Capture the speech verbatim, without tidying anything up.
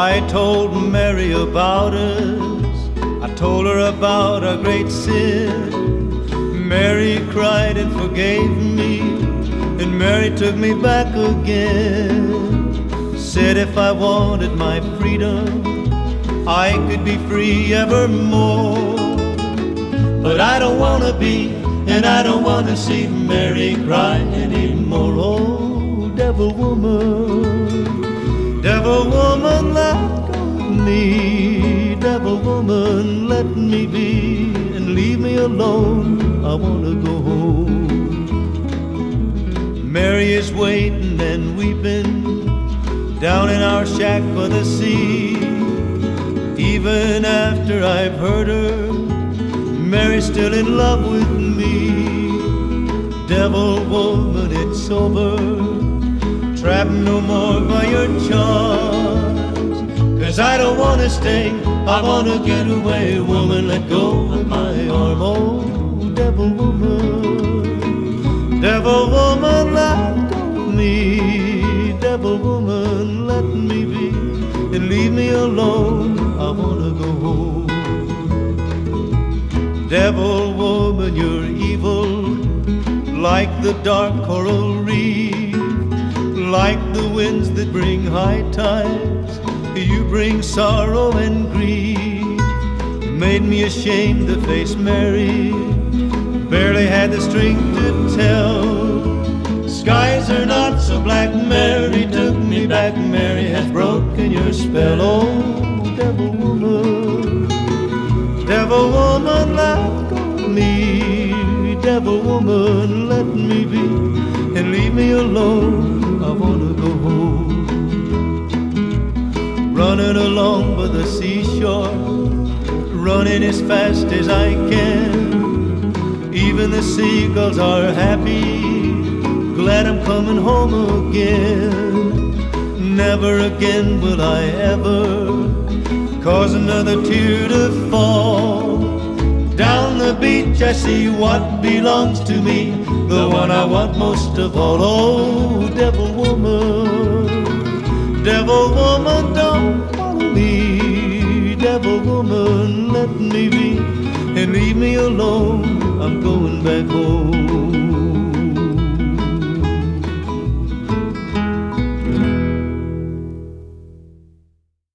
I told Mary about us, I told her about our great sin. Mary cried and forgave me, and Mary took me back again. Said if I wanted my freedom, I could be free evermore. But I don't wanna be, and I don't wanna see Mary cry anymore. Oh, devil woman, devil woman, let go of me. Devil woman, let me be, and leave me alone. I wanna go home. Mary is waiting and weeping down in our shack by the sea. Even after I've hurt her, Mary's still in love with me. Devil woman, it's over. Trapped no more by your charms. Cause I don't wanna stay, I wanna get away. Woman, let go of my arm. Oh, devil woman, devil woman, let go of me. Devil woman, let me be, and leave me alone. I wanna go home. Devil woman, you're evil, like the dark coral reef, like the winds that bring high tides. You bring sorrow and grief. Made me ashamed to face Mary, barely had the strength to tell. Skies are not so black. Mary took me back. Mary has broken your spell. Oh, devil woman, devil woman, let go of me. Devil woman, let me be, and leave me alone. I wanna go home. Running along by the seashore, running as fast as I can. Even the seagulls are happy, glad I'm coming home again. Never again will I ever cause another tear to fall. Down the beach I see what belongs to me, the one I want most of all. Oh, devil woman, devil woman, don't follow me. Devil woman, let me be, and leave me alone. I'm going back home.